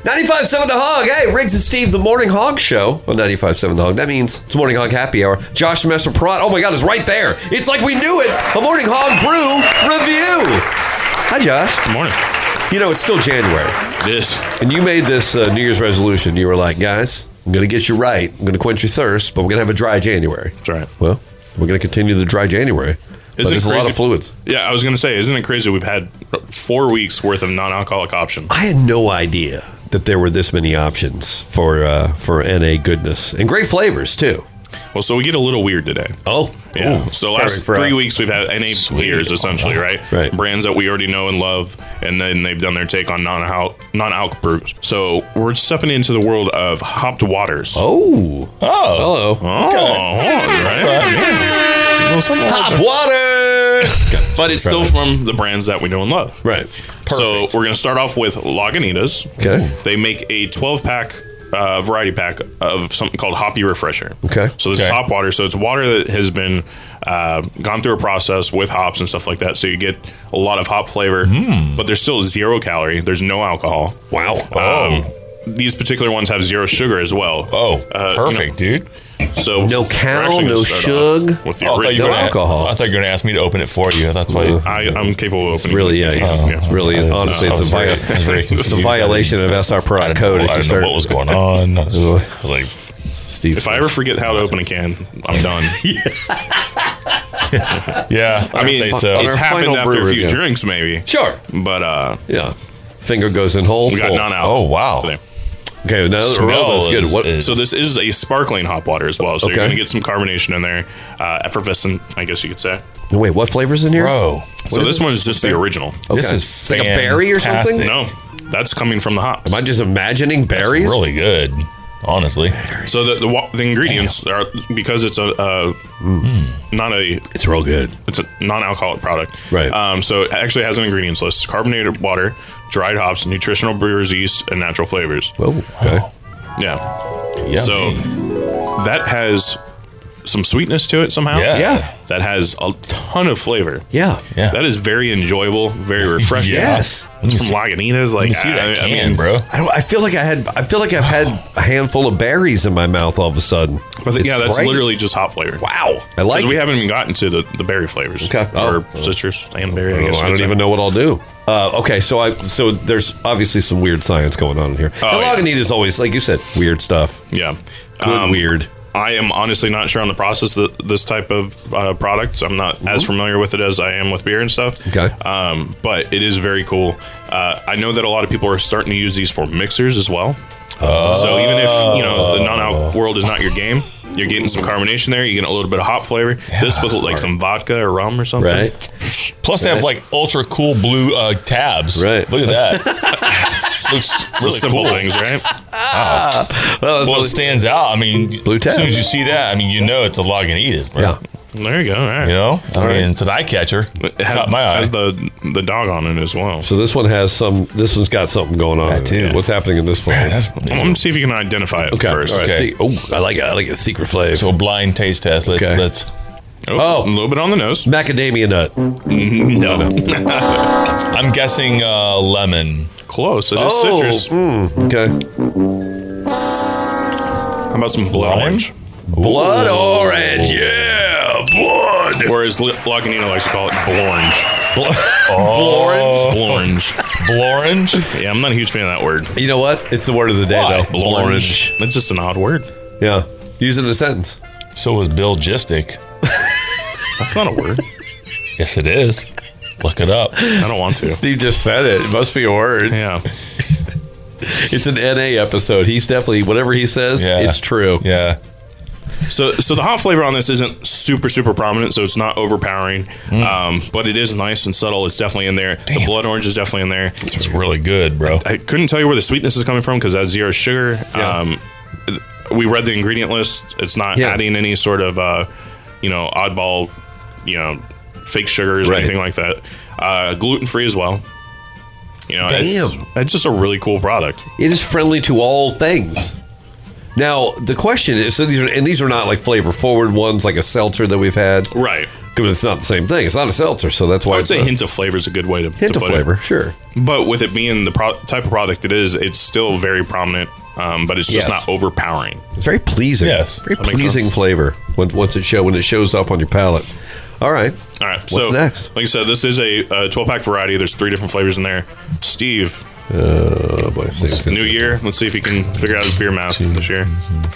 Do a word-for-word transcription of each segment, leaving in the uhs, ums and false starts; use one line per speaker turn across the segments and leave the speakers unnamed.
ninety-five point seven The Hog. Hey, Riggs and Steve, the Morning Hog Show on ninety-five point seven The Hog. That means it's Morning Hog Happy Hour. Josh Messer Pratt. Oh my God, it's right there. It's like we knew it. A Morning Hog Brew review. Hi, Josh.
Good morning.
You know, it's still January.
It is.
And you made this uh, New Year's resolution. You were like, guys, I'm going to get you right. I'm going to quench your thirst, but we're going to have a dry January.
That's right.
Well, we're going to continue the dry January. But there's a lot of fluids.
Yeah, I was going to say, isn't it crazy we've had four weeks worth of non-alcoholic options?
I had no idea that there were this many options for uh, for N A goodness. And great flavors, too.
Well, so we get a little weird today.
Oh.
Yeah. Ooh, so last three
us.
weeks we've had N A
Sweet.
beers, essentially, right?
Right.
Brands that we already know and love, and then they've done their take on non-alc non-alc brews. So we're stepping into the world of hopped waters.
Oh.
Oh.
Hello.
Oh, okay. right. Yeah. Well, something like
Hop
that.
water.
But it's still from the brands that we know and love.
Right.
So we're going to start off with Lagunitas.
Okay.
They make a twelve-pack uh, variety pack of something called Hoppy Refresher.
Okay.
So this
Okay.
is hop water. So it's water that has been uh, gone through a process with hops and stuff like that. So you get a lot of hop flavor, but there's still zero calorie. There's no alcohol.
Wow.
Um, these particular ones have zero sugar as well.
Oh,
Uh,
perfect, dude.
So
No
we're
cal,
actually gonna
no
start
shug.
off with the
Oh, I thought you
original.
were gonna-
alcohol.
I thought you were going to ask me to open it for you. That's why.
I, I'm capable of opening.
Really, yeah.
it.
It's,
Yeah.
it's really, honestly,
I
it's a,
was very-
vi-
I was very
it's a
confused.
violation of S R
I
Prod
didn't
code
know,
if
I
you
didn't know
start.
what was going on. Like,
Steve.
If I ever forget how to open a can, I'm done.
yeah,
I mean,
I'd say so.
on
it's
our
happened
final
after a
brew
few
review.
drinks, maybe.
Sure.
But uh,
Yeah. Finger goes in hole.
we got
pull.
none out.
Oh, wow.
today.
Okay, now the
Smell
aroma's good.
is-
What?
is-
So this is a sparkling hop water as well. So
Okay.
you're going to get some carbonation in there, uh, effervescent, I guess you could say.
Wait, what flavor's in here?
Bro,
So
is
this
it?
one is just the original.
Okay.
this is
It's like a berry or something?
fantastic.
No, that's coming from the hops.
Am I just imagining
That's
berries?
really good, honestly.
So the the, wa- the ingredients are, because it's a uh, not a
It's real good.
it's a non-alcoholic product.
Right.
Um, so it actually has an ingredients list: carbonated water, dried hops, nutritional brewer's yeast, and natural flavors.
Oh, okay.
Yeah.
Yummy.
So that has some sweetness to it somehow.
Yeah.
Yeah.
That has a ton of flavor.
Yeah.
Yeah.
That is very enjoyable, very refreshing.
Yes.
It's from Lagunitas. Like,
Let me see that
I, I
can,
mean,
bro.
I, don't, I feel like I had. I feel like I've had a handful of berries in my mouth all of a sudden.
But th-
It's
yeah, that's
great.
literally just hop flavor.
Wow. I like.
Because we
it.
haven't even gotten to the, the berry flavors.
Okay.
Or
Oh.
citrus and berry, I
Oh,
guess.
I don't even know what I'll do. Uh, okay, so I so there's obviously some weird science going on in here.
Oh,
and
yeah.
Lagunitas is always, like you said, weird stuff.
Yeah.
Good
Um,
weird.
I am honestly not sure on the process of this type of uh, product. I'm not as familiar with it as I am with beer and stuff.
Okay.
Um, but it is very cool. Uh, I know that a lot of people are starting to use these for mixers as well. So even if you know the non-alc world is not your game, you're getting some carbonation there. You're getting a little bit of hop flavor. this with like some vodka or rum or something.
Right.
Plus, they have like ultra cool blue uh, tabs.
Right.
Look at that. Looks
Really
really
simple
cool.
things, right?
Well, it stands out. I mean,
Blue
as soon
tabs.
as you see that, I mean, you know it's a Lagunitas, bro.
Yeah.
There you go. All right.
You know, I
right.
mean, it's an eye catcher.
It has,
Caught my eye.
has the the dog on it as well.
So this one has some. This one's got something going on.
That
in it.
too.
What's happening in this flavor?
That's
I'm going to see if you can identify it
Okay.
first.
All right.
Okay.
See, oh, I like it. I like a secret flavor.
so a blind taste test. Let's
Okay.
let's.
Oh,
Oh.
a little bit on the nose.
Macadamia nut.
No.
I'm guessing uh, lemon.
Close. It is
Oh,
citrus.
mm, okay.
How about some blood
Lime?
orange?
Blood orange. Yeah, blood.
Or as Li- Lagunino likes to call it, blorange.
Oh,
Blorange.
Blorange.
Yeah, I'm not a huge fan of that word.
You know what? It's the word of the day,
Why?
though.
Blorange. That's just an odd word.
Yeah. Use it in a sentence.
So was Bill Gistic.
That's not a word.
Yes, it is. Look it up.
I don't want to.
Steve just said it. It must be a word.
Yeah.
It's an N A episode. He's definitely, whatever he says,
Yeah.
it's true.
Yeah.
So, so the hop flavor on this isn't super, super prominent, so it's not overpowering, um, but it is nice and subtle. It's definitely in there. The blood orange is definitely in there.
It's really good, bro.
I couldn't tell you where the sweetness is coming from because that's zero sugar.
Yeah.
Um, we read the ingredient list. It's not
Yeah.
adding any sort of, uh, you know, oddball, you know, fake sugars or
Right.
anything like that. Uh, gluten free as well. You know,
Damn.
It's, it's just a really cool product.
It is friendly to all things. Now, the question is, so these are, and these are not like flavor forward ones like a seltzer that we've had.
Right.
Because it's not the same thing. It's not a seltzer, so that's why
I would
it's
say
a
hint of flavor is a good way to
hint
to
of
put
flavor.
It.
Sure.
But with it being the pro- type of product it is, it's still very prominent. Um, but it's just
Yes.
not overpowering.
It's very pleasing.
Yes.
Very
That makes
pleasing
sense.
flavor when, once it show when it shows up on your palate. All right.
All right.
What's
so
next?
Like I said, this is a twelve pack variety. There's three different flavors in there. Steve,
Oh, boy.
new year. Let's see if he can figure out his beer math this year.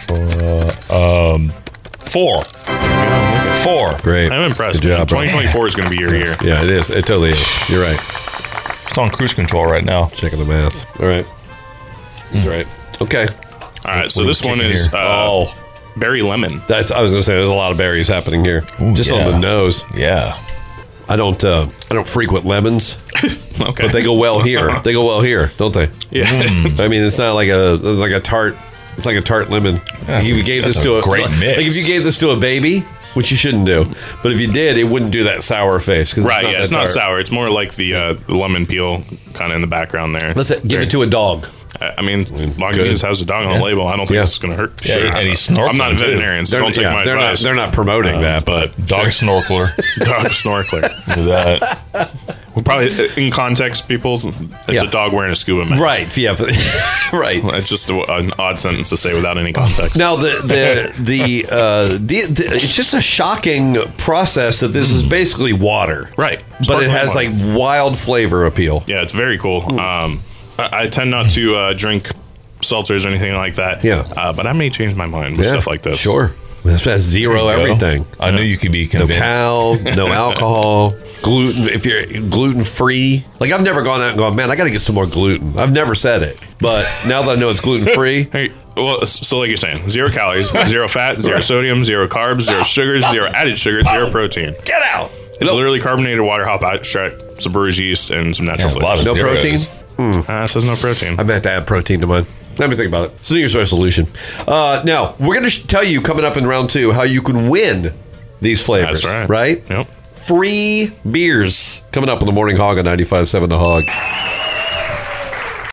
Four. Four.
Great.
I'm impressed.
Good job, bro.
twenty twenty-four is going to be your year.
Yeah, it is. It totally is. You're right.
It's on cruise control right now.
Checking the math. All right. That's right. Okay.
All right. So
What are
this
we
one
kicking
is
here?
uh,
Oh,
berry lemon.
that's. I was gonna say there's a lot of berries happening here.
Ooh,
Just
yeah.
on the nose.
Yeah.
I don't. Uh, I don't frequent lemons,
Okay.
but they go well here. They go well here, don't they?
Yeah.
I mean, it's not like a it's like a tart. It's like a tart lemon.
That's
if you
a-
gave
that's
this
a
to a
great
like,
mix.
like if you gave this to a baby, which you shouldn't do, but if you did, it wouldn't do that sour face. 'Cause
Right.
not
Yeah.
that
It's not
tart.
sour. It's more like the uh, the lemon peel kind of in the background there.
Let's say, give it to a dog.
I I mean, Lagunitas
good.
has a dog on the label. I don't think
Yeah.
it's going to hurt.
Yeah, and he's snorkeling,
I'm not a
too.
veterinarian, so
They're,
don't take
yeah,
my
they're not.
advice.
They're not promoting that, but
Dog snorkeler.
Dog snorkeler.
Look at that.
Well, probably in context, people, it's
Yeah.
a dog wearing a scuba mask.
right. Yeah. but- right.
It's just a, an odd sentence to say without any context.
Now the the the, uh, the the it's just a shocking process that this is basically water,
Right.
But
Sparkling
it has
water.
like wild flavor appeal.
Yeah, it's very cool. Um, I, I tend not to uh, drink seltzers or anything like that.
Yeah.
Uh, but I may change my mind with stuff like this.
Sure. This has zero
There you go.
everything.
I knew you could be
No
convinced.
cow, no alcohol, gluten. If you're gluten free, like I've never gone out and gone, man, I got to get some more gluten. I've never said it, but now that I know it's gluten free,
Hey, well, so like you're saying, zero calories, zero fat, zero sodium, zero carbs, zero sugars, zero added sugar, zero protein.
get out.
It's literally carbonated water, hop extract, some brewer's yeast, and some natural
Yeah, a lot
flavors.
of
No
zeros.
protein.
Uh, it says no protein.
I meant to add protein to mine. Let me think about it. It's a New Year's resolution. Uh, now, we're going to sh- tell you coming up in round two how you can win these flavors.
That's right.
Right?
Yep.
Free beers coming up on the Morning Hog on ninety-five point seven The Hog.